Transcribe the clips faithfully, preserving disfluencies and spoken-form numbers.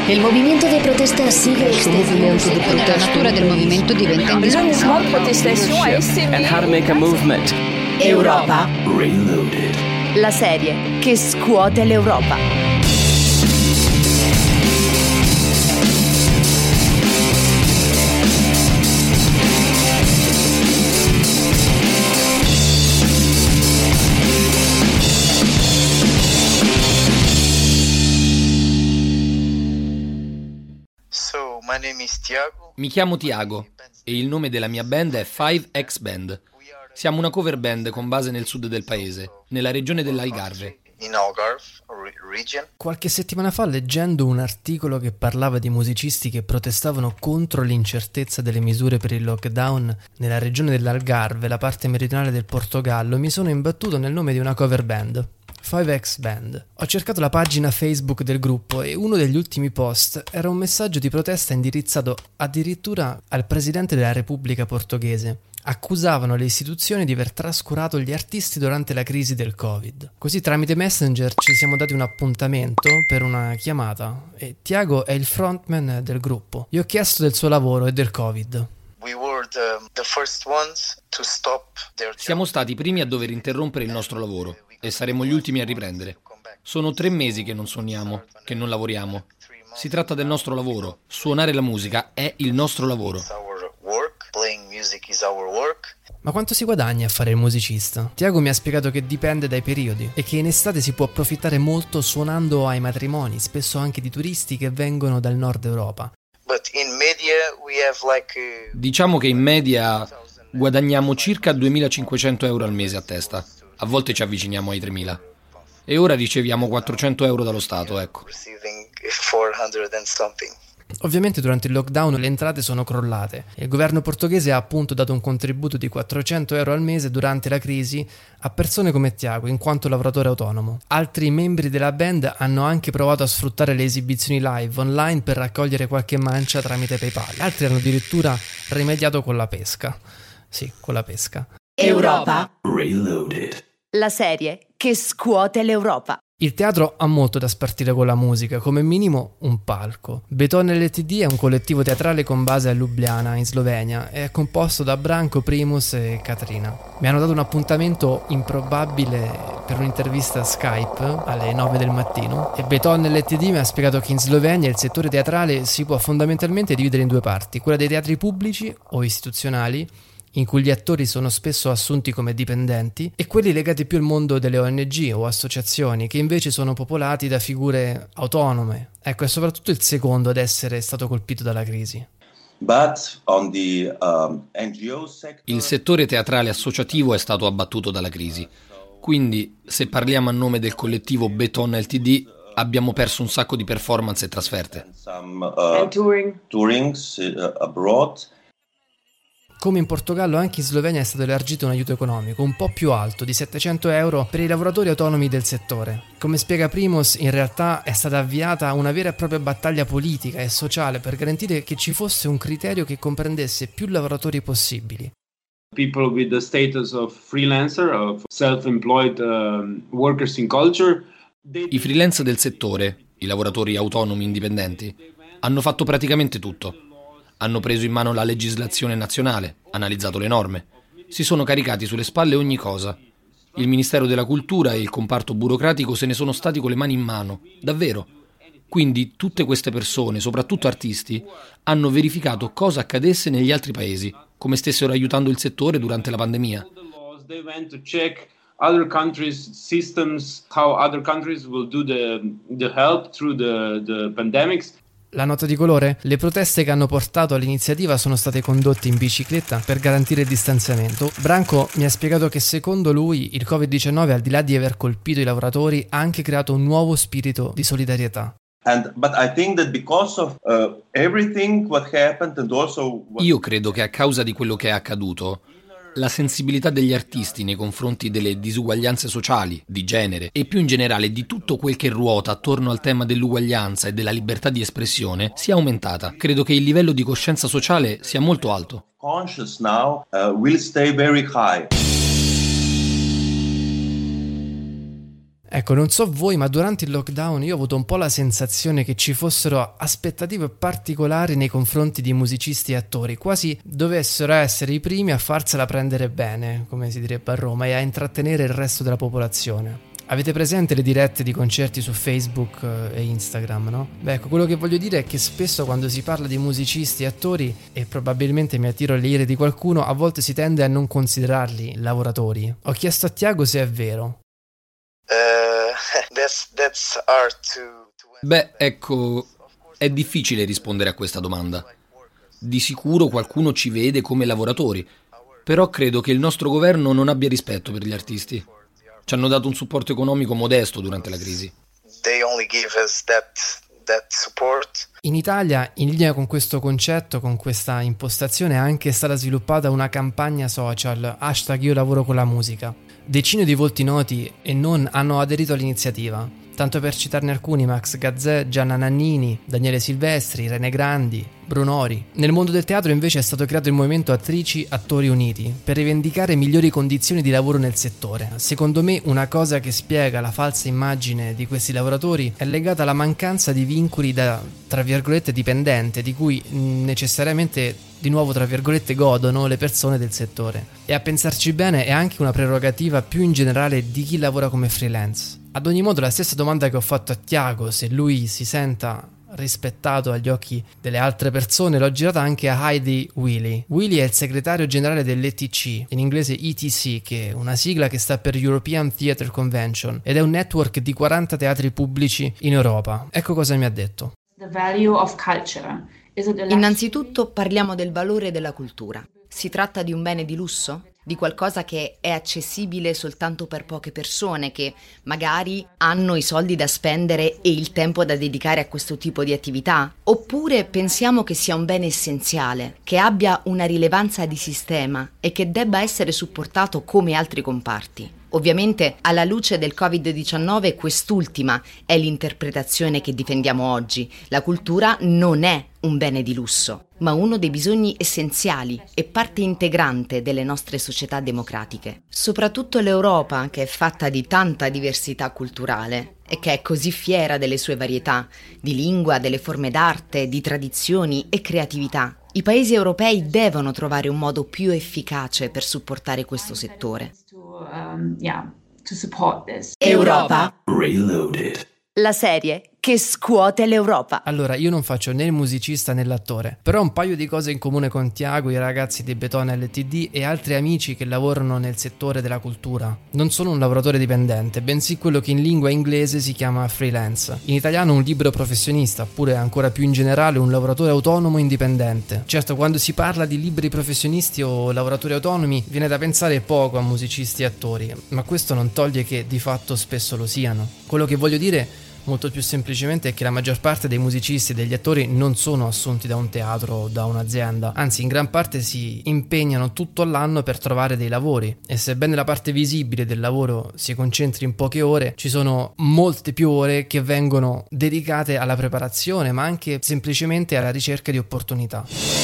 El movimiento de protesta sigue movimiento de protesta. La natura del movimento diventa indispensabile. And how to make a movement. Europa Reloaded. La serie che scuote l'Europa. Mi chiamo Tiago e il nome della mia band è five X Band. Siamo una cover band con base nel sud del paese, nella regione dell'Algarve. Qualche settimana fa, leggendo un articolo che parlava di musicisti che protestavano contro l'incertezza delle misure per il lockdown nella regione dell'Algarve, la parte meridionale del Portogallo, mi sono imbattuto nel nome di una cover band, five X Band. Ho cercato la pagina Facebook del gruppo e uno degli ultimi post era un messaggio di protesta indirizzato addirittura al presidente della Repubblica Portoghese. Accusavano le istituzioni di aver trascurato gli artisti durante la crisi del Covid. Così tramite Messenger ci siamo dati un appuntamento per una chiamata e Tiago è il frontman del gruppo. Gli ho chiesto del suo lavoro e del Covid. Siamo stati i primi a dover interrompere il nostro lavoro e saremo gli ultimi a riprendere. Sono tre mesi che non suoniamo, che non lavoriamo. Si tratta del nostro lavoro. Suonare la musica è il nostro lavoro. Ma quanto si guadagna a fare il musicista? Tiago mi ha spiegato che dipende dai periodi e che in estate si può approfittare molto suonando ai matrimoni, spesso anche di turisti che vengono dal nord Europa. Diciamo che in media guadagniamo circa duemilacinquecento euro al mese a testa. A volte ci avviciniamo ai tremila. E ora riceviamo quattrocento euro dallo Stato, ecco. Ovviamente durante il lockdown le entrate sono crollate. Il governo portoghese ha appunto dato un contributo di quattrocento euro al mese durante la crisi a persone come Tiago, in quanto lavoratore autonomo. Altri membri della band hanno anche provato a sfruttare le esibizioni live online per raccogliere qualche mancia tramite PayPal. Altri hanno addirittura rimediato con la pesca. Sì, con la pesca. Europa Reloaded. La serie che scuote l'Europa. Il teatro ha molto da spartire con la musica, come minimo un palco. Beton L T D è un collettivo teatrale con base a Ljubljana, in Slovenia, e è composto da Branko, Primus e Katrina. Mi hanno dato un appuntamento improbabile per un'intervista Skype alle nove del mattino e Beton L T D mi ha spiegato che in Slovenia il settore teatrale si può fondamentalmente dividere in due parti, quella dei teatri pubblici o istituzionali, in cui gli attori sono spesso assunti come dipendenti, e quelli legati più al mondo delle O N G o associazioni, che invece sono popolati da figure autonome. Ecco, è soprattutto il secondo ad essere stato colpito dalla crisi. But on the, um, N G O sector... Il settore teatrale associativo è stato abbattuto dalla crisi. Quindi, se parliamo a nome del collettivo Beton L T D, abbiamo perso un sacco di performance e trasferte. Some, uh, And touring. Tourings uh, abroad. Come in Portogallo, anche in Slovenia è stato elargito un aiuto economico un po' più alto, di settecento euro, per i lavoratori autonomi del settore. Come spiega Primus, in realtà è stata avviata una vera e propria battaglia politica e sociale per garantire che ci fosse un criterio che comprendesse più lavoratori possibili. People with the status of freelancer, of self-employed um, workers in culture. I freelance del settore, i lavoratori autonomi indipendenti, hanno fatto praticamente tutto. Hanno preso in mano la legislazione nazionale, analizzato le norme, si sono caricati sulle spalle ogni cosa. Il Ministero della Cultura e il comparto burocratico se ne sono stati con le mani in mano, davvero. Quindi tutte queste persone, soprattutto artisti, hanno verificato cosa accadesse negli altri paesi, come stessero aiutando il settore durante la pandemia. Other countries' systems, how other countries will do the, the help through the, the pandemics. La nota di colore? Le proteste che hanno portato all'iniziativa sono state condotte in bicicletta per garantire il distanziamento. Branco mi ha spiegato che secondo lui il covid diciannove, al di là di aver colpito i lavoratori, ha anche creato un nuovo spirito di solidarietà. And, but I think that because of uh, everything what happened and also what... Io credo che a causa di quello che è accaduto, la sensibilità degli artisti nei confronti delle disuguaglianze sociali, di genere e più in generale di tutto quel che ruota attorno al tema dell'uguaglianza e della libertà di espressione sia aumentata. Credo che il livello di coscienza sociale sia molto alto. Conscious now uh, will stay very high. Ecco, non so voi, ma durante il lockdown io ho avuto un po' la sensazione che ci fossero aspettative particolari nei confronti di musicisti e attori, quasi dovessero essere i primi a farsela prendere bene, come si direbbe a Roma, e a intrattenere il resto della popolazione. Avete presente le dirette di concerti su Facebook e Instagram, no? Beh, ecco, quello che voglio dire è che spesso quando si parla di musicisti e attori, e probabilmente mi attiro alle ire di qualcuno, a volte si tende a non considerarli lavoratori. Ho chiesto a Tiago se è vero. Uh, that's, that's hard to, to... Beh, ecco, è difficile rispondere a questa domanda. Di sicuro qualcuno ci vede come lavoratori, però credo che il nostro governo non abbia rispetto per gli artisti. Ci hanno dato un supporto economico modesto durante la crisi. They only give us that, that support. In Italia, in linea con questo concetto, con questa impostazione, è anche stata sviluppata una campagna social, hashtag Io lavoro con la musica. Decine di volti noti e non hanno aderito all'iniziativa. Tanto per citarne alcuni: Max Gazzè, Gianna Nannini, Daniele Silvestri, Rene Grandi, Brunori. Nel mondo del teatro invece è stato creato il movimento Attrici Attori Uniti per rivendicare migliori condizioni di lavoro nel settore. Secondo me una cosa che spiega la falsa immagine di questi lavoratori è legata alla mancanza di vincoli da, tra virgolette, dipendente, di cui necessariamente, di nuovo tra virgolette, godono le persone del settore. E a pensarci bene è anche una prerogativa più in generale di chi lavora come freelance. Ad ogni modo, la stessa domanda che ho fatto a Tiago, se lui si senta rispettato agli occhi delle altre persone, l'ho girata anche a Heidi Willy. Willy è il segretario generale dell'E T C, in inglese E T C, che è una sigla che sta per European Theatre Convention, ed è un network di quaranta teatri pubblici in Europa. Ecco cosa mi ha detto. The value of culture. Innanzitutto parliamo del valore della cultura. Si tratta di un bene di lusso? Di qualcosa che è accessibile soltanto per poche persone che magari hanno i soldi da spendere e il tempo da dedicare a questo tipo di attività? Oppure pensiamo che sia un bene essenziale, che abbia una rilevanza di sistema e che debba essere supportato come altri comparti? Ovviamente, alla luce del covid diciannove, quest'ultima è l'interpretazione che difendiamo oggi. La cultura non è un bene di lusso, ma uno dei bisogni essenziali e parte integrante delle nostre società democratiche. Soprattutto l'Europa, che è fatta di tanta diversità culturale e che è così fiera delle sue varietà, di lingua, delle forme d'arte, di tradizioni e creatività. I paesi europei devono trovare un modo più efficace per supportare questo settore. Um, yeah, to support this. Europa Reloaded. La serie che scuote l'Europa. Allora, io non faccio né il musicista né l'attore, però ho un paio di cose in comune con Tiago, i ragazzi di Betone L T D e altri amici che lavorano nel settore della cultura. Non sono un lavoratore dipendente, bensì quello che in lingua inglese si chiama freelance. In italiano un libero professionista, oppure ancora più in generale un lavoratore autonomo indipendente. Certo, quando si parla di liberi professionisti o lavoratori autonomi viene da pensare poco a musicisti e attori, ma questo non toglie che di fatto spesso lo siano. Quello che voglio dire molto più semplicemente è che la maggior parte dei musicisti e degli attori non sono assunti da un teatro o da un'azienda, anzi in gran parte si impegnano tutto l'anno per trovare dei lavori, e sebbene la parte visibile del lavoro si concentri in poche ore, ci sono molte più ore che vengono dedicate alla preparazione, ma anche semplicemente alla ricerca di opportunità.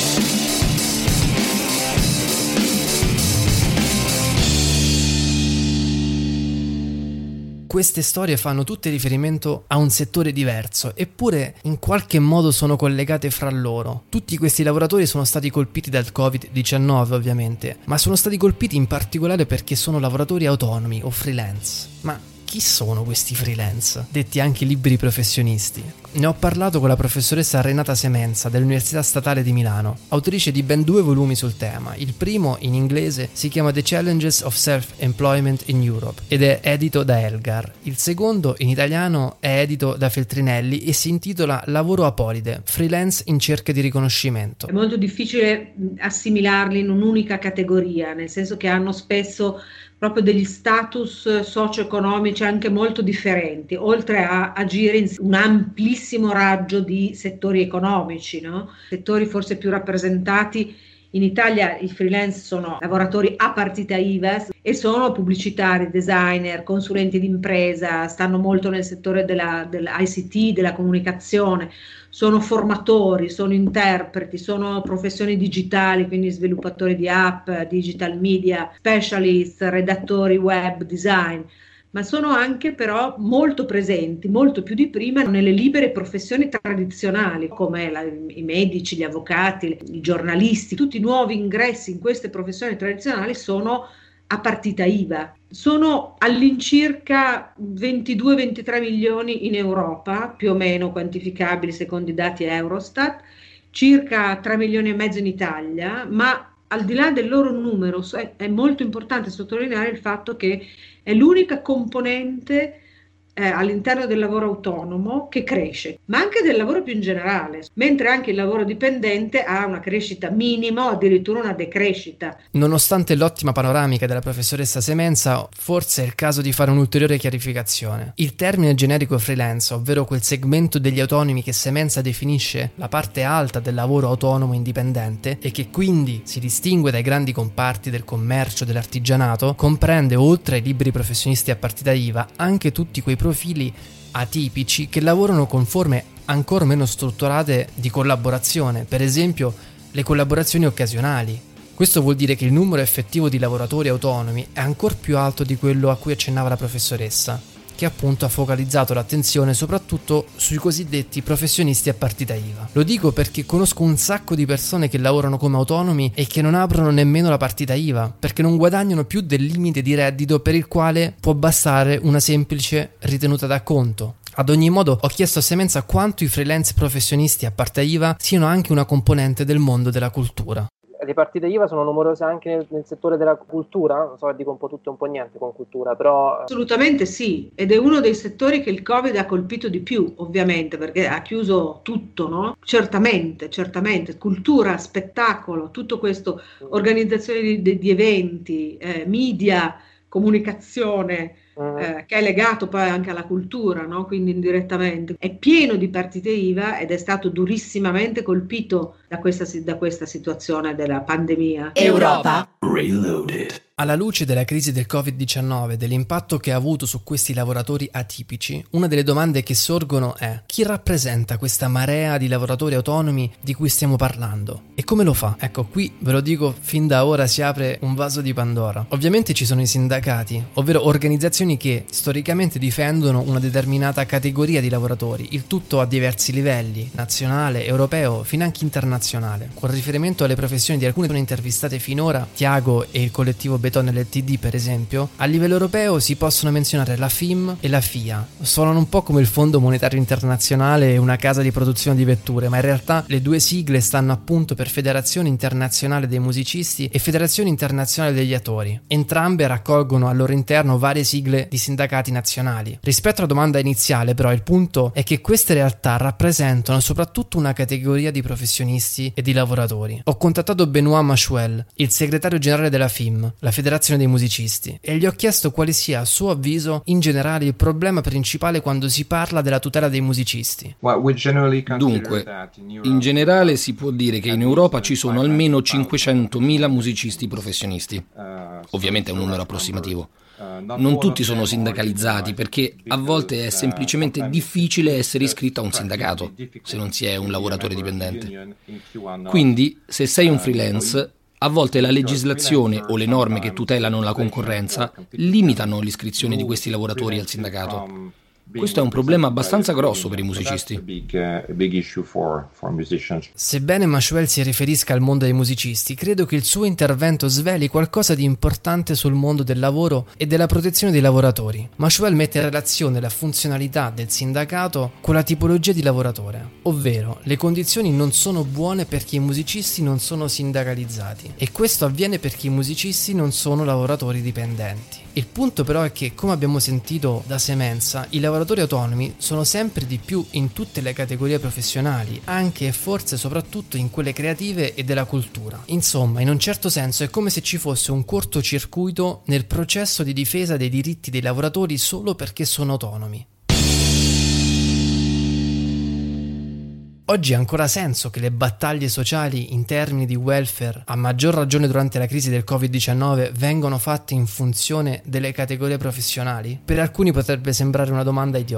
Queste storie fanno tutte riferimento a un settore diverso, eppure in qualche modo sono collegate fra loro. Tutti questi lavoratori sono stati colpiti dal covid diciannove, ovviamente, ma sono stati colpiti in particolare perché sono lavoratori autonomi o freelance. Ma chi sono questi freelance, detti anche liberi professionisti? Ne ho parlato con la professoressa Renata Semenza dell'Università Statale di Milano, autrice di ben due volumi sul tema. Il primo, in inglese, si chiama The Challenges of Self-Employment in Europe ed è edito da Elgar. Il secondo, in italiano, è edito da Feltrinelli e si intitola Lavoro apolide, freelance in cerca di riconoscimento. È molto difficile assimilarli in un'unica categoria, nel senso che hanno spesso proprio degli status socio-economici anche molto differenti, oltre a agire in un amplissimo raggio di settori economici, no? Settori forse più rappresentati in Italia. I freelance sono lavoratori a partita I V A e sono pubblicitari, designer, consulenti d'impresa, stanno molto nel settore della, dell'I C T, della comunicazione, sono formatori, sono interpreti, sono professioni digitali, quindi sviluppatori di app, digital media, specialist, redattori web, design. ma sono anche però molto presenti, molto più di prima, nelle libere professioni tradizionali, come la, i medici, gli avvocati, i giornalisti. Tutti i nuovi ingressi in queste professioni tradizionali sono a partita I V A. Sono all'incirca ventidue ventitré milioni in Europa, più o meno quantificabili secondo i dati Eurostat, circa tre milioni e mezzo in Italia, ma al di là del loro numero è molto importante sottolineare il fatto che è l'unica componente eh, all'interno del lavoro autonomo che cresce, ma anche del lavoro più in generale, mentre anche il lavoro dipendente ha una crescita minima o addirittura una decrescita. Nonostante l'ottima panoramica della professoressa Semenza, forse è il caso di fare un'ulteriore chiarificazione. Il termine generico freelance, ovvero quel segmento degli autonomi che Semenza definisce la parte alta del lavoro autonomo indipendente e che quindi si distingue dai grandi comparti del commercio e dell'artigianato, comprende oltre ai liberi professionisti a partita I V A anche tutti quei profili atipici che lavorano con forme ancora meno strutturate di collaborazione, per esempio le collaborazioni occasionali. Questo vuol dire che il numero effettivo di lavoratori autonomi è ancora più alto di quello a cui accennava la professoressa, che appunto ha focalizzato l'attenzione soprattutto sui cosiddetti professionisti a partita I V A. Lo dico perché conosco un sacco di persone che lavorano come autonomi e che non aprono nemmeno la partita I V A, perché non guadagnano più del limite di reddito per il quale può bastare una semplice ritenuta d'acconto. Ad ogni modo, ho chiesto a Semenza quanto i freelance professionisti a partita I V A siano anche una componente del mondo della cultura. Le partite I V A sono numerose anche nel, nel settore della cultura, non so, dico un po' tutto e un po' niente con cultura, però... Assolutamente sì, ed è uno dei settori che il Covid ha colpito di più, ovviamente, perché ha chiuso tutto, no? Certamente, certamente, cultura, spettacolo, tutto questo, organizzazione di, di, di eventi, eh, media, comunicazione, Mm. eh, che è legato poi anche alla cultura, no? Quindi indirettamente. È pieno di partite I V A ed è stato durissimamente colpito da questa, da questa situazione della pandemia. Europa Reloaded. Alla luce della crisi del covid diciannove e dell'impatto che ha avuto su questi lavoratori atipici, una delle domande che sorgono è: chi rappresenta questa marea di lavoratori autonomi di cui stiamo parlando? E come lo fa? Ecco, qui ve lo dico, fin da ora si apre un vaso di Pandora. Ovviamente ci sono i sindacati, ovvero organizzazioni che storicamente difendono una determinata categoria di lavoratori, il tutto a diversi livelli, nazionale, europeo, finanche internazionale. Con riferimento alle professioni di alcune intervistate finora, Tiago e il collettivo Beton L T D per esempio, a livello europeo si possono menzionare la F I M e la F I A. Suonano un po' come il Fondo Monetario Internazionale e una casa di produzione di vetture, ma in realtà le due sigle stanno appunto per Federazione Internazionale dei Musicisti e Federazione Internazionale degli Attori. Entrambe raccolgono al loro interno varie sigle di sindacati nazionali. Rispetto alla domanda iniziale, però, il punto è che queste realtà rappresentano soprattutto una categoria di professionisti e di lavoratori. Ho contattato Benoît Machuel, il segretario generale della F I M, la Federazione dei Musicisti, e gli ho chiesto quale sia, a suo avviso, in generale il problema principale quando si parla della tutela dei musicisti. Dunque, in generale si può dire che in Europa ci sono almeno cinquecentomila musicisti professionisti. Ovviamente è un numero approssimativo. Non tutti sono sindacalizzati perché a volte è semplicemente difficile essere iscritto a un sindacato se non si è un lavoratore dipendente. Quindi, se sei un freelance, a volte la legislazione o le norme che tutelano la concorrenza limitano l'iscrizione di questi lavoratori al sindacato. Questo è un problema abbastanza grosso per i musicisti. Sebbene Machuel si riferisca al mondo dei musicisti, credo che il suo intervento sveli qualcosa di importante sul mondo del lavoro e della protezione dei lavoratori. Machuel mette in relazione la funzionalità del sindacato con la tipologia di lavoratore, ovvero le condizioni non sono buone perché i musicisti non sono sindacalizzati, e questo avviene perché i musicisti non sono lavoratori dipendenti. Il punto però è che, come abbiamo sentito da Semenza, i lavoratori autonomi sono sempre di più in tutte le categorie professionali, anche e forse soprattutto in quelle creative e della cultura. Insomma, in un certo senso è come se ci fosse un cortocircuito nel processo di difesa dei diritti dei lavoratori solo perché sono autonomi. Oggi ha ancora senso che le battaglie sociali in termini di welfare, a maggior ragione durante la crisi del covid diciannove, vengano fatte in funzione delle categorie professionali? Per alcuni potrebbe sembrare una domanda idiota.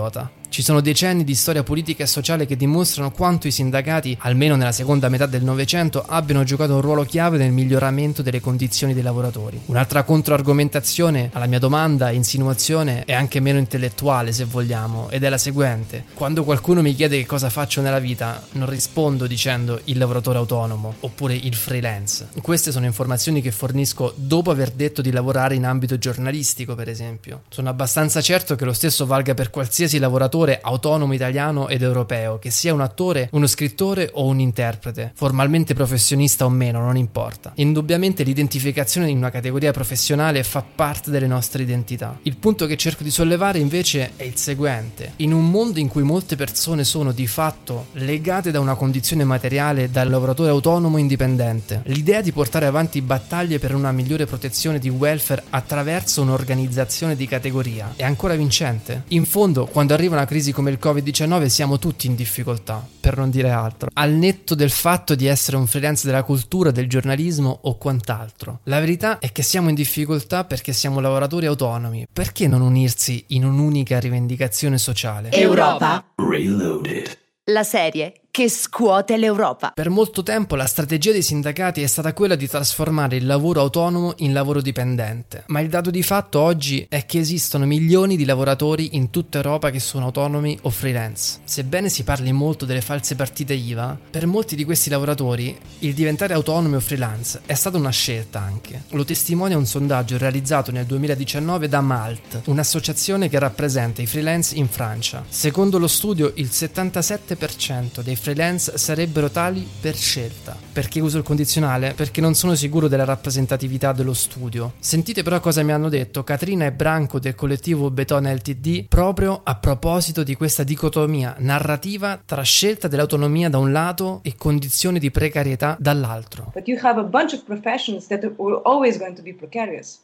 Ci sono decenni di storia politica e sociale che dimostrano quanto i sindacati, almeno nella seconda metà del Novecento, abbiano giocato un ruolo chiave nel miglioramento delle condizioni dei lavoratori. Un'altra controargomentazione alla mia domanda, insinuazione, è anche meno intellettuale se vogliamo, ed è la seguente. Quando qualcuno mi chiede che cosa faccio nella vita, non rispondo dicendo il lavoratore autonomo oppure il freelance. Queste sono informazioni che fornisco dopo aver detto di lavorare in ambito giornalistico, per esempio. Sono abbastanza certo che lo stesso valga per qualsiasi lavoratore autonomo italiano ed europeo, che sia un attore, uno scrittore o un interprete, formalmente professionista o meno, non importa. Indubbiamente l'identificazione in una categoria professionale fa parte delle nostre identità. Il punto che cerco di sollevare invece è il seguente: in un mondo in cui molte persone sono di fatto legate da una condizione materiale dal lavoratore autonomo indipendente, l'idea di portare avanti battaglie per una migliore protezione di welfare attraverso un'organizzazione di categoria è ancora vincente? In fondo, quando arriva una crisi come il covid diciannove siamo tutti in difficoltà, per non dire altro, al netto del fatto di essere un freelance della cultura, del giornalismo o quant'altro. La verità è che siamo in difficoltà perché siamo lavoratori autonomi. Perché non unirsi in un'unica rivendicazione sociale? Europa Reloaded. La serie che scuote l'Europa. Per molto tempo la strategia dei sindacati è stata quella di trasformare il lavoro autonomo in lavoro dipendente, ma il dato di fatto oggi è che esistono milioni di lavoratori in tutta Europa che sono autonomi o freelance. Sebbene si parli molto delle false partite I V A, per molti di questi lavoratori il diventare autonomi o freelance è stata una scelta anche. Lo testimonia un sondaggio realizzato nel duemiladiciannove da Malt, un'associazione che rappresenta i freelance in Francia. Secondo lo studio il settantasette per cento dei freelance sarebbero tali per scelta. Perché uso il condizionale? Perché non sono sicuro della rappresentatività dello studio. Sentite però cosa mi hanno detto Catrina e Branco del collettivo Betone L T D proprio a proposito di questa dicotomia narrativa tra scelta dell'autonomia da un lato e condizioni di precarietà dall'altro. But you have a bunch of professions that are always going to be precarious.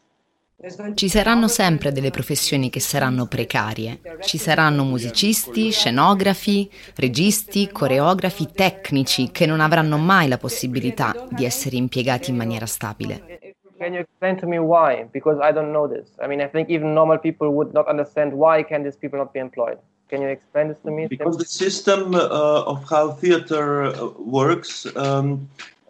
Ci saranno sempre delle professioni che saranno precarie. Ci saranno musicisti, scenografi, registi, coreografi, tecnici che non avranno mai la possibilità di essere impiegati in maniera stabile. Can you explain to me why? Because I don't know this. I mean, I think even normal people would not understand why can these people not be employed. Can you explain this to me? Because the system uh, of how theater works um,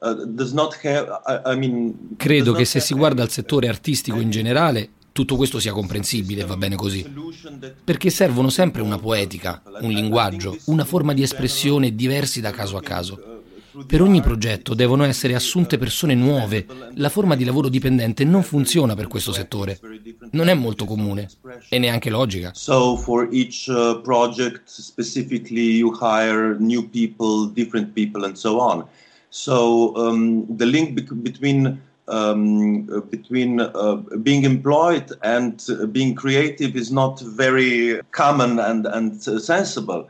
Credo che se si guarda al settore artistico in generale, tutto questo sia comprensibile e va bene così. Perché servono sempre una poetica, un linguaggio, una forma di espressione diversi da caso a caso. Per ogni progetto devono essere assunte persone nuove. La forma di lavoro dipendente non funziona per questo settore. Non è molto comune e neanche logica. So for each uh, project specifically you hire new people, different people and so on. So um, the link be- between um, uh, between uh, being employed and uh, being creative is not very common and, and uh, sensible.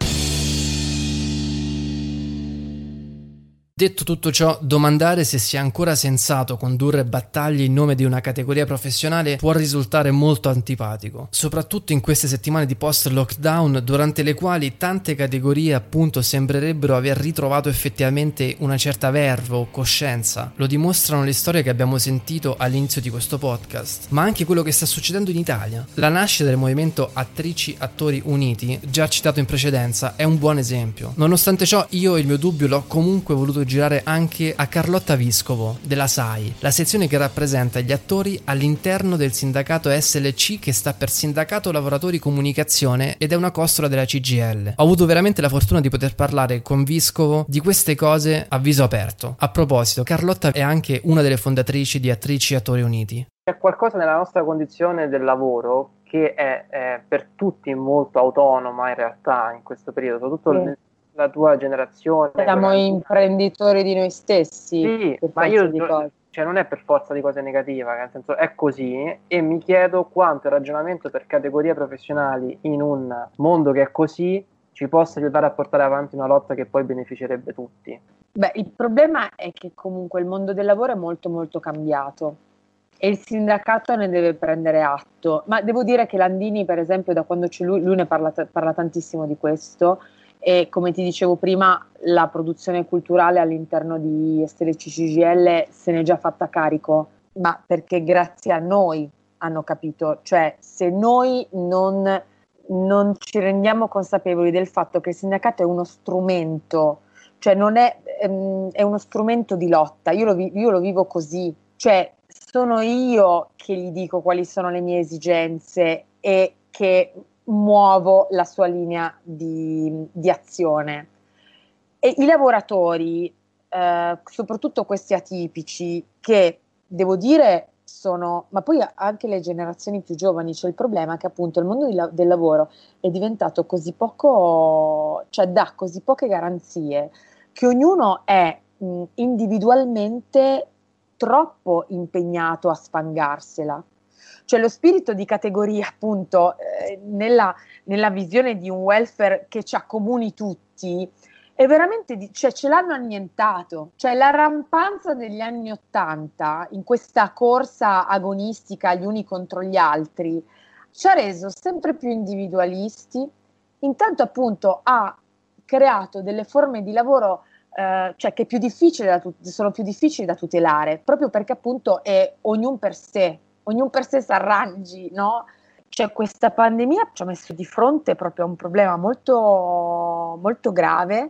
Detto tutto ciò, domandare se sia ancora sensato condurre battaglie in nome di una categoria professionale può risultare molto antipatico, soprattutto in queste settimane di post-lockdown durante le quali tante categorie appunto sembrerebbero aver ritrovato effettivamente una certa verve o coscienza. Lo dimostrano le storie che abbiamo sentito all'inizio di questo podcast, ma anche quello che sta succedendo in Italia. La nascita del movimento Attrici Attori Uniti, già citato in precedenza, è un buon esempio. Nonostante ciò, io il mio dubbio l'ho comunque voluto girare anche a Carlotta Viscovo della S A I, la sezione che rappresenta gli attori all'interno del sindacato S L C, che sta per Sindacato Lavoratori Comunicazione ed è una costola della C G I L. Ho avuto veramente la fortuna di poter parlare con Viscovo di queste cose a viso aperto. A proposito, Carlotta è anche una delle fondatrici di Attrici Attori Uniti. C'è qualcosa nella nostra condizione del lavoro che è, è per tutti molto autonoma in realtà in questo periodo, soprattutto sì. La tua generazione. Siamo quella... imprenditori di noi stessi. Sì, ma io cioè non è per forza di cose negative, nel senso è così, e mi chiedo quanto il ragionamento per categorie professionali in un mondo che è così ci possa aiutare a portare avanti una lotta che poi beneficerebbe tutti. Beh, il problema è che comunque il mondo del lavoro è molto molto cambiato e il sindacato ne deve prendere atto, ma devo dire che Landini, per esempio, da quando c'è lui, lui ne parla, parla tantissimo di questo. E come ti dicevo prima, la produzione culturale all'interno di S L C C G I L se n'è già fatta carico, ma perché grazie a noi hanno capito, cioè se noi non non ci rendiamo consapevoli del fatto che il sindacato è uno strumento, cioè non è, ehm, è uno strumento di lotta. Io lo, vi- io lo vivo così, cioè sono io che gli dico quali sono le mie esigenze e che muovo la sua linea di, di azione. E i lavoratori, eh, soprattutto questi atipici, che devo dire sono, ma poi anche le generazioni più giovani, c'è il problema che appunto il mondo la- del lavoro è diventato così poco, cioè dà così poche garanzie, che ognuno è mh, individualmente troppo impegnato a sfangarsela. Cioè lo spirito di categoria appunto eh, nella, nella visione di un welfare che ci accomuni tutti è veramente, di, cioè ce l'hanno annientato, cioè la rampanza degli anni Ottanta in questa corsa agonistica gli uni contro gli altri ci ha reso sempre più individualisti, intanto appunto ha creato delle forme di lavoro eh, cioè che è più difficile da tut- sono più difficili da tutelare, proprio perché appunto è ognuno per sé, ognuno per sé si arrangi, no? Cioè questa pandemia ci ha messo di fronte proprio a un problema molto, molto grave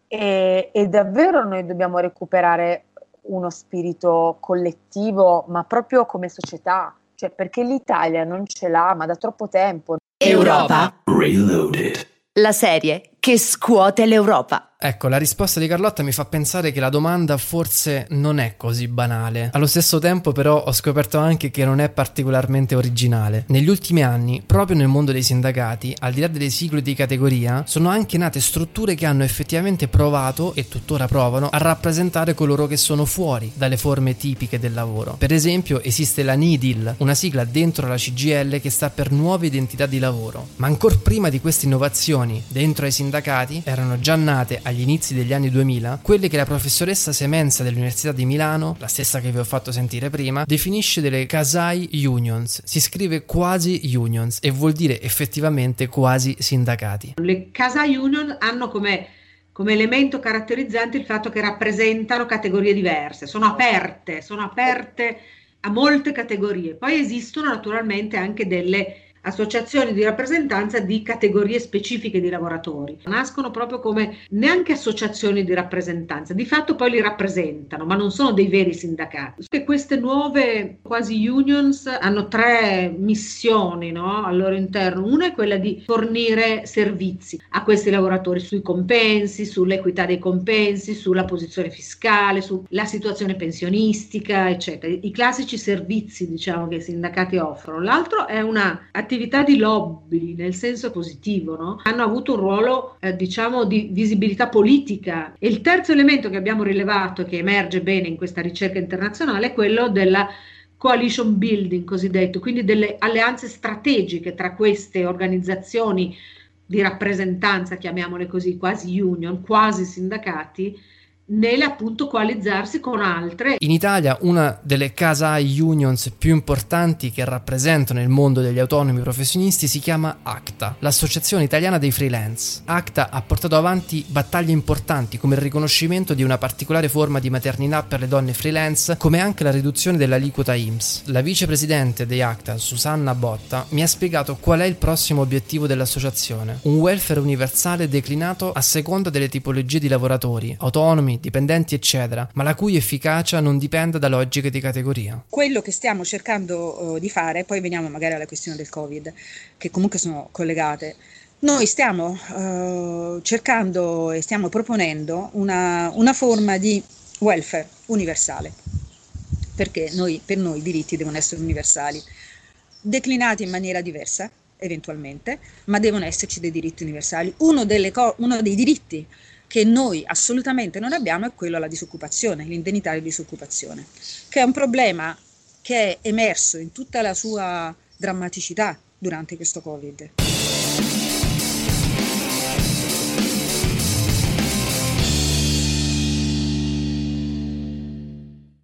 e, e davvero noi dobbiamo recuperare uno spirito collettivo, ma proprio come società, cioè perché l'Italia non ce l'ha, ma da troppo tempo. Europa Reloaded. La serie che scuote l'Europa. Ecco, la risposta di Carlotta mi fa pensare che la domanda forse non è così banale. Allo stesso tempo però ho scoperto anche che non è particolarmente originale. Negli ultimi anni, proprio nel mondo dei sindacati, al di là delle sigle di categoria, sono anche nate strutture che hanno effettivamente provato, e tuttora provano, a rappresentare coloro che sono fuori dalle forme tipiche del lavoro. Per esempio esiste la N I D I L, una sigla dentro la C G I L che sta per nuove identità di lavoro. Ma ancor prima di queste innovazioni dentro ai sindacati erano già nate agli inizi degli anni duemila quelle che la professoressa Semenza dell'Università di Milano, la stessa che vi ho fatto sentire prima, definisce delle Kasai Unions. Si scrive quasi unions e vuol dire effettivamente quasi sindacati. Le Kasai Union hanno come, come elemento caratterizzante il fatto che rappresentano categorie diverse, sono aperte, sono aperte a molte categorie. Poi esistono naturalmente anche delle associazioni di rappresentanza di categorie specifiche di lavoratori. Nascono proprio come neanche associazioni di rappresentanza, di fatto poi li rappresentano, ma non sono dei veri sindacati. E queste nuove quasi unions hanno tre missioni, no, al loro interno. Una è quella di fornire servizi a questi lavoratori sui compensi, sull'equità dei compensi, sulla posizione fiscale, sulla situazione pensionistica, eccetera. I classici servizi, diciamo, che i sindacati offrono. L'altro è una attività di lobby nel senso positivo, no? Hanno avuto un ruolo eh, diciamo di visibilità politica. E il terzo elemento che abbiamo rilevato e che emerge bene in questa ricerca internazionale è quello della coalition building cosiddetto, quindi delle alleanze strategiche tra queste organizzazioni di rappresentanza, chiamiamole così, quasi union, quasi sindacati, nelle appunto coalizzarsi con altre. In Italia una delle Kasai Unions più importanti che rappresentano il mondo degli autonomi professionisti si chiama ACTA, l'Associazione Italiana dei Freelance. ACTA ha portato avanti battaglie importanti come il riconoscimento di una particolare forma di maternità per le donne freelance, come anche la riduzione dell'aliquota I N P S. La vicepresidente di ACTA, Susanna Botta, mi ha spiegato qual è il prossimo obiettivo dell'associazione: un welfare universale declinato a seconda delle tipologie di lavoratori, autonomi, dipendenti eccetera, ma la cui efficacia non dipenda da logiche di categoria. Quello che stiamo cercando uh, di fare, poi veniamo magari alla questione del Covid, che comunque sono collegate, noi stiamo uh, cercando e stiamo proponendo una, una forma di welfare universale, perché noi, per noi i diritti devono essere universali, declinati in maniera diversa eventualmente, ma devono esserci dei diritti universali. Uno, delle co- uno dei diritti che noi assolutamente non abbiamo è quello alla disoccupazione, l'indennità di disoccupazione, che è un problema che è emerso in tutta la sua drammaticità durante questo Covid.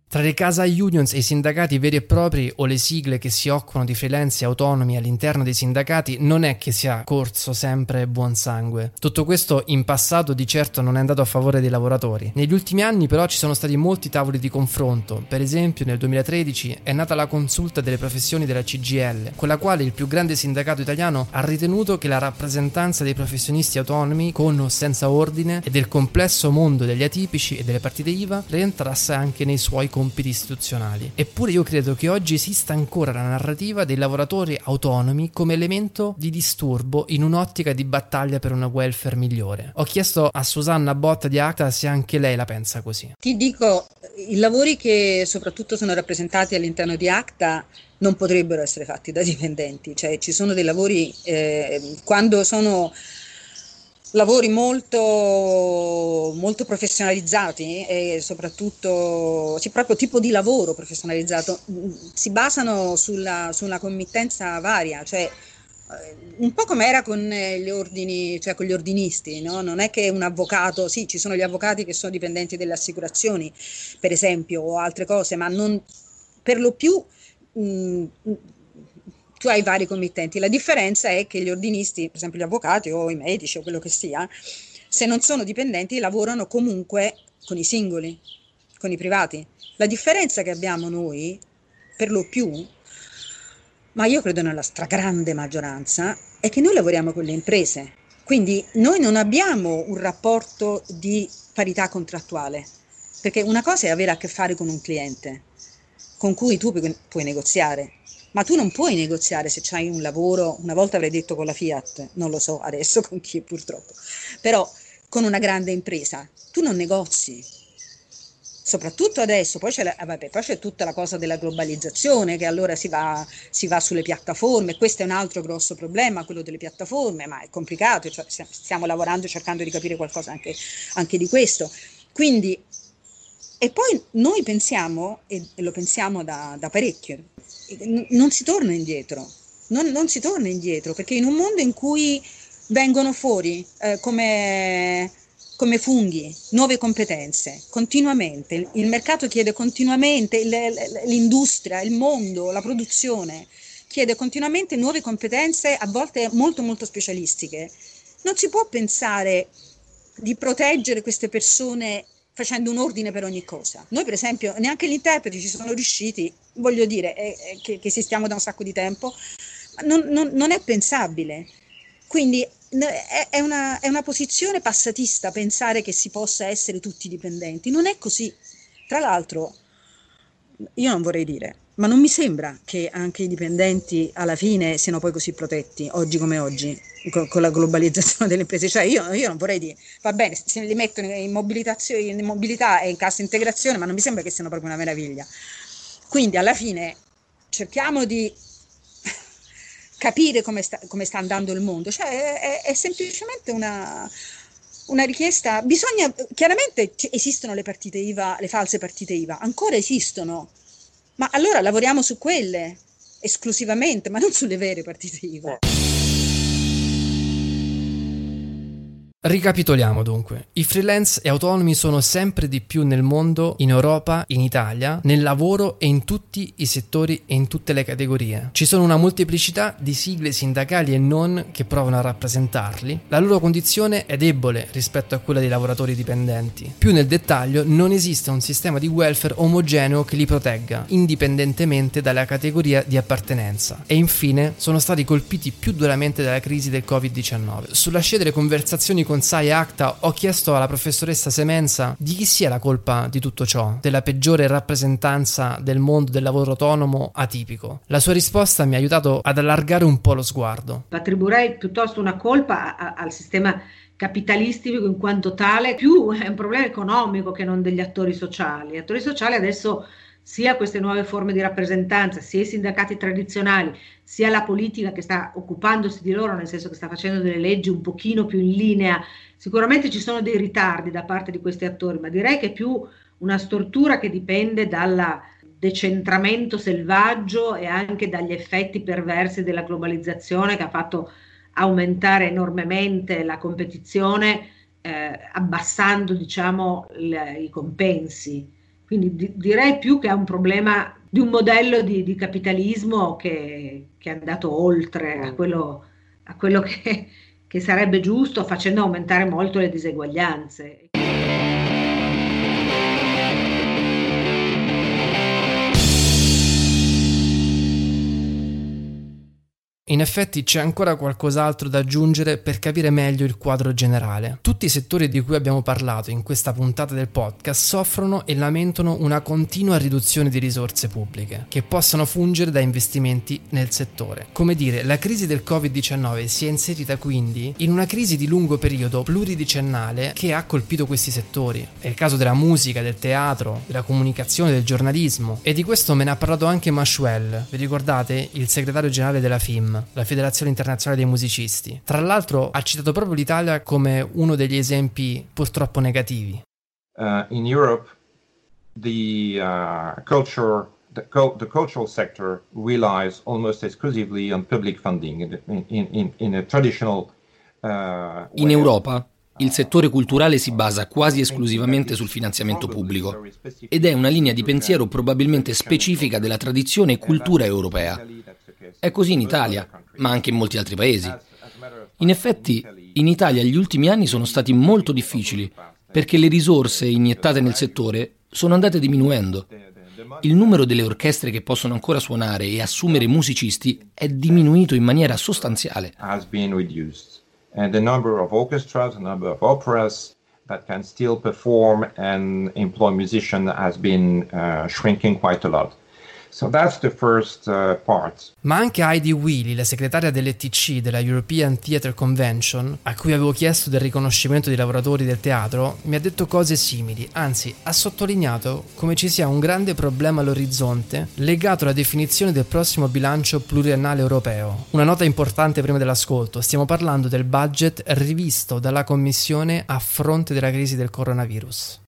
Tra le casa unions e i sindacati veri e propri o le sigle che si occupano di freelance e autonomi all'interno dei sindacati non è che sia corso sempre buon sangue. Tutto questo in passato di certo non è andato a favore dei lavoratori. Negli ultimi anni però ci sono stati molti tavoli di confronto. Per esempio nel duemilatredici è nata la consulta delle professioni della C G I L, con la quale il più grande sindacato italiano ha ritenuto che la rappresentanza dei professionisti autonomi con o senza ordine e del complesso mondo degli atipici e delle partite I V A rientrasse anche nei suoi compiti istituzionali. Eppure io credo che oggi esista ancora la narrativa dei lavoratori autonomi come elemento di disturbo in un'ottica di battaglia per un welfare migliore. Ho chiesto a Susanna Botta di ACTA se anche lei la pensa così. Ti dico, i lavori che soprattutto sono rappresentati all'interno di ACTA non potrebbero essere fatti da dipendenti, cioè ci sono dei lavori eh, quando sono lavori molto, molto professionalizzati e soprattutto sì, proprio tipo di lavoro professionalizzato, si basano sulla, sulla committenza varia, cioè un po' come era con gli ordini, cioè con gli ordinisti, no? Non è che un avvocato, sì, ci sono gli avvocati che sono dipendenti delle assicurazioni, per esempio, o altre cose, ma non per lo più mh, tu hai vari committenti. La differenza è che gli ordinisti, per esempio gli avvocati o i medici o quello che sia, se non sono dipendenti lavorano comunque con i singoli, con i privati. La differenza che abbiamo noi, per lo più, ma io credo nella stragrande maggioranza, è che noi lavoriamo con le imprese. Quindi noi non abbiamo un rapporto di parità contrattuale, perché una cosa è avere a che fare con un cliente, con cui tu puoi, puoi negoziare. Ma tu non puoi negoziare se c'hai un lavoro, una volta avrei detto con la Fiat, non lo so adesso con chi purtroppo, però con una grande impresa, tu non negozi, soprattutto adesso, poi c'è, la, vabbè, poi c'è tutta la cosa della globalizzazione, che allora si va, si va sulle piattaforme, questo è un altro grosso problema, quello delle piattaforme, ma è complicato, cioè stiamo lavorando cercando di capire qualcosa anche, anche di questo, quindi, e poi noi pensiamo, e lo pensiamo da, da parecchio, non si torna indietro, non, non si torna indietro, perché in un mondo in cui vengono fuori eh, come, come funghi nuove competenze continuamente, il mercato chiede continuamente, l'industria, il mondo, la produzione chiede continuamente nuove competenze, a volte molto molto specialistiche, non si può pensare di proteggere queste persone facendo un ordine per ogni cosa. Noi per esempio neanche gli interpreti ci sono riusciti, voglio dire eh, che, che esistiamo da un sacco di tempo, ma non, non, non è pensabile. Quindi è, è, una, è una posizione passatista pensare che si possa essere tutti dipendenti, non è così. Tra l'altro, io non vorrei dire, ma non mi sembra che anche i dipendenti alla fine siano poi così protetti, oggi come oggi, con, con la globalizzazione delle imprese. Cioè io, io non vorrei dire, va bene, se li mettono in, in mobilità e in cassa integrazione, ma non mi sembra che siano proprio una meraviglia. Quindi alla fine cerchiamo di capire come sta, come sta andando il mondo, cioè è, è semplicemente una... una richiesta, bisogna, chiaramente esistono le partite I V A, le false partite I V A, ancora esistono, ma allora lavoriamo su quelle esclusivamente, ma non sulle vere partite I V A. Ricapitoliamo dunque, i freelance e autonomi sono sempre di più nel mondo, in Europa, in Italia, nel lavoro e in tutti i settori e in tutte le categorie. Ci sono una molteplicità di sigle sindacali e non che provano a rappresentarli. La loro condizione è debole rispetto a quella dei lavoratori dipendenti. Più nel dettaglio, non esiste un sistema di welfare omogeneo che li protegga, indipendentemente dalla categoria di appartenenza. E infine, sono stati colpiti più duramente dalla crisi del covid diciannove. Sulla scia delle conversazioni con S A I e ACTA ho chiesto alla professoressa Semenza di chi sia la colpa di tutto ciò, della peggiore rappresentanza del mondo del lavoro autonomo atipico. La sua risposta mi ha aiutato ad allargare un po' lo sguardo. Attribuirei piuttosto una colpa a, a, al sistema capitalistico in quanto tale, più è un problema economico che non degli attori sociali. Gli attori sociali adesso, sia queste nuove forme di rappresentanza, sia i sindacati tradizionali, sia la politica che sta occupandosi di loro, nel senso che sta facendo delle leggi un pochino più in linea, sicuramente ci sono dei ritardi da parte di questi attori, ma direi che è più una stortura che dipende dal decentramento selvaggio e anche dagli effetti perversi della globalizzazione, che ha fatto aumentare enormemente la competizione, eh, abbassando, diciamo, il, i compensi. Quindi di- direi più che è un problema di un modello di, di capitalismo che, che è andato oltre a quello, a quello che, che sarebbe giusto, facendo aumentare molto le diseguaglianze. In effetti c'è ancora qualcos'altro da aggiungere per capire meglio il quadro generale. Tutti i settori di cui abbiamo parlato in questa puntata del podcast soffrono e lamentano una continua riduzione di risorse pubbliche, che possano fungere da investimenti nel settore. Come dire, la crisi del covid diciannove si è inserita quindi in una crisi di lungo periodo pluridecennale che ha colpito questi settori. È il caso della musica, del teatro, della comunicazione, del giornalismo, e di questo me ne ha parlato anche Mashuel, vi ricordate? Il segretario generale della F I M, la Federazione Internazionale dei Musicisti. Tra l'altro ha citato proprio l'Italia come uno degli esempi purtroppo negativi. Uh, in Europe, the uh, culture, the, co- the cultural sector relies almost exclusively on public funding in, in, in, in a traditional uh, In Europa il settore culturale si basa quasi esclusivamente sul finanziamento pubblico ed è una linea di pensiero probabilmente specifica della tradizione e cultura europea. È così in Italia, ma anche in molti altri paesi. In effetti, in Italia gli ultimi anni sono stati molto difficili perché le risorse iniettate nel settore sono andate diminuendo. Il numero delle orchestre che possono ancora suonare e assumere musicisti è diminuito in maniera sostanziale. And the number of orchestras, the number of operas that can still perform and employ musicians has been uh, shrinking quite a lot. So that's the first uh, part. Ma anche Heidi Wheely, la segretaria dell'E T C, della European Theatre Convention, a cui avevo chiesto del riconoscimento dei lavoratori del teatro, mi ha detto cose simili, anzi ha sottolineato come ci sia un grande problema all'orizzonte legato alla definizione del prossimo bilancio pluriennale europeo. Una nota importante prima dell'ascolto, stiamo parlando del budget rivisto dalla Commissione a fronte della crisi del coronavirus.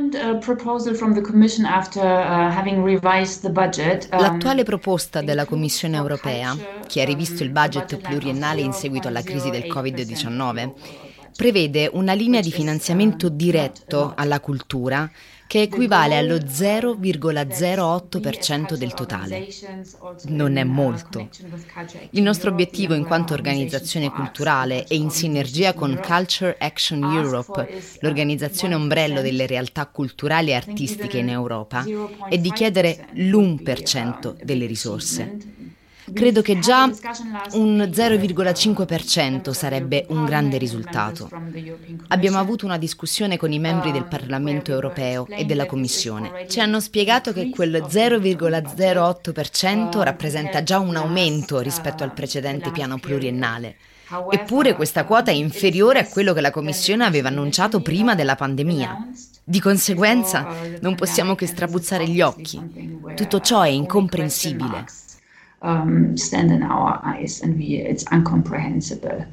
L'attuale proposta della Commissione europea, che ha rivisto il budget pluriennale in seguito alla crisi del covid diciannove, prevede una linea di finanziamento diretto alla cultura che equivale allo zero virgola zero otto per cento del totale. Non è molto. Il nostro obiettivo in quanto organizzazione culturale e in sinergia con Culture Action Europe, l'organizzazione ombrello delle realtà culturali e artistiche in Europa, è di chiedere l'uno per cento delle risorse. Credo che già un zero virgola cinque per cento sarebbe un grande risultato. Abbiamo avuto una discussione con i membri del Parlamento europeo e della Commissione. Ci hanno spiegato che quel zero virgola zero otto per cento rappresenta già un aumento rispetto al precedente piano pluriennale. Eppure questa quota è inferiore a quello che la Commissione aveva annunciato prima della pandemia. Di conseguenza non possiamo che strabuzzare gli occhi. Tutto ciò è incomprensibile. Um, stand in our eyes and we, it's incomprehensible.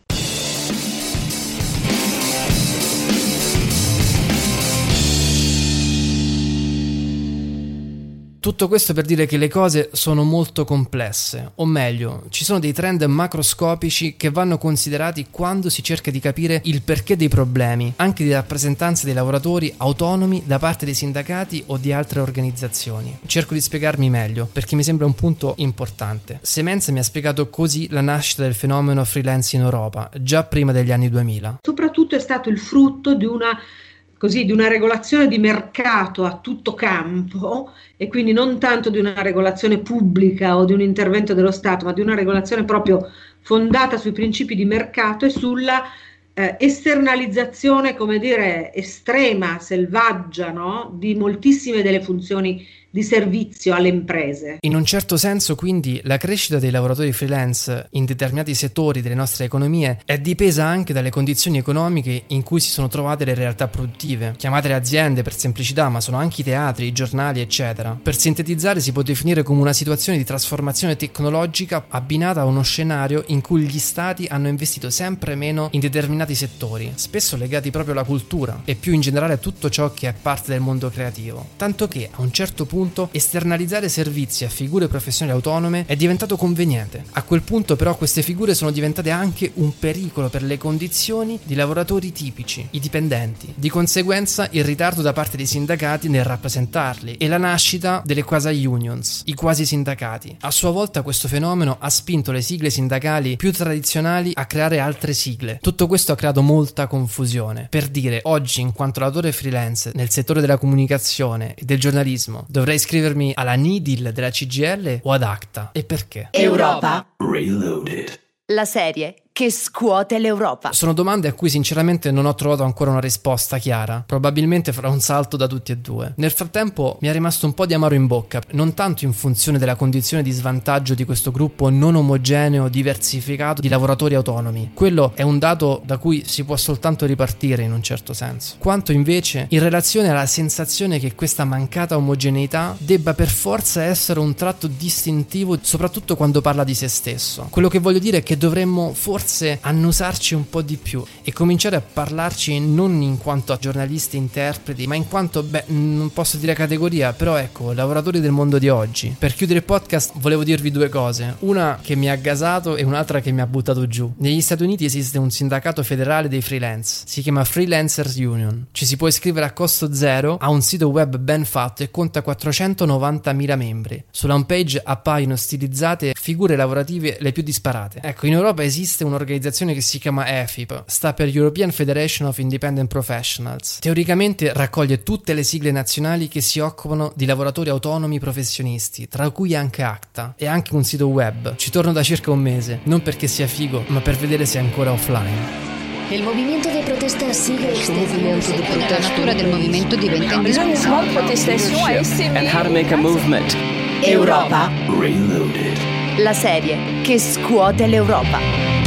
Tutto questo per dire che le cose sono molto complesse, o meglio, ci sono dei trend macroscopici che vanno considerati quando si cerca di capire il perché dei problemi, anche di rappresentanza dei lavoratori autonomi da parte dei sindacati o di altre organizzazioni. Cerco di spiegarmi meglio, perché mi sembra un punto importante. Semenza mi ha spiegato così la nascita del fenomeno freelance in Europa, già prima degli anni duemila. Soprattutto è stato il frutto di una così di una regolazione di mercato a tutto campo e quindi non tanto di una regolazione pubblica o di un intervento dello Stato, ma di una regolazione proprio fondata sui principi di mercato e sulla eh, esternalizzazione, come dire, estrema, selvaggia, no? Di moltissime delle funzioni di servizio alle imprese. In un certo senso, quindi, la crescita dei lavoratori freelance in determinati settori delle nostre economie è dipesa anche dalle condizioni economiche in cui si sono trovate le realtà produttive, chiamate le aziende per semplicità, ma sono anche i teatri, i giornali, eccetera. Per sintetizzare, si può definire come una situazione di trasformazione tecnologica abbinata a uno scenario in cui gli stati hanno investito sempre meno in determinati settori, spesso legati proprio alla cultura e più in generale a tutto ciò che è parte del mondo creativo, tanto che a un certo punto punto esternalizzare servizi a figure professionali autonome è diventato conveniente. A quel punto però queste figure sono diventate anche un pericolo per le condizioni di lavoratori tipici, i dipendenti. Di conseguenza il ritardo da parte dei sindacati nel rappresentarli e la nascita delle quasi unions, i quasi sindacati. A sua volta questo fenomeno ha spinto le sigle sindacali più tradizionali a creare altre sigle. Tutto questo ha creato molta confusione. Per dire, oggi in quanto lavoratore freelance nel settore della comunicazione e del giornalismo dovrei iscrivermi alla N I D I L della C G I L o ad ACTA? E perché? Europa Reloaded. La serie che scuote l'Europa. Sono domande a cui sinceramente non ho trovato ancora una risposta chiara. Probabilmente farò un salto da tutti e due. Nel frattempo mi è rimasto un po' di amaro in bocca, non tanto in funzione della condizione di svantaggio di questo gruppo non omogeneo, diversificato di lavoratori autonomi. Quello è un dato da cui si può soltanto ripartire in un certo senso. Quanto invece in relazione alla sensazione che questa mancata omogeneità debba per forza essere un tratto distintivo, soprattutto quando parla di se stesso. Quello che voglio dire è che dovremmo forse annusarci un po' di più e cominciare a parlarci non in quanto a giornalisti e interpreti, ma in quanto, beh, non posso dire categoria, però ecco, lavoratori del mondo di oggi. Per chiudere il podcast volevo dirvi due cose, una che mi ha gasato e un'altra che mi ha buttato giù. Negli Stati Uniti esiste un sindacato federale dei freelance, si chiama Freelancers Union, ci si può iscrivere a costo zero, ha un sito web ben fatto e conta quattrocentonovantamila membri. Sulla homepage appaiono stilizzate figure lavorative le più disparate. Ecco, in Europa esiste un'organizzazione che si chiama E F I P, sta per European Federation of Independent Professionals. Teoricamente raccoglie tutte le sigle nazionali che si occupano di lavoratori autonomi professionisti, tra cui anche ACTA, e anche un sito web. Ci torno da circa un mese, non perché sia figo, ma per vedere se è ancora offline. El movimiento de protesta sigue extendiéndose. La natura del movimento diventa indispensabile. And how to make a movement. Europa Reloaded. La serie che scuote l'Europa.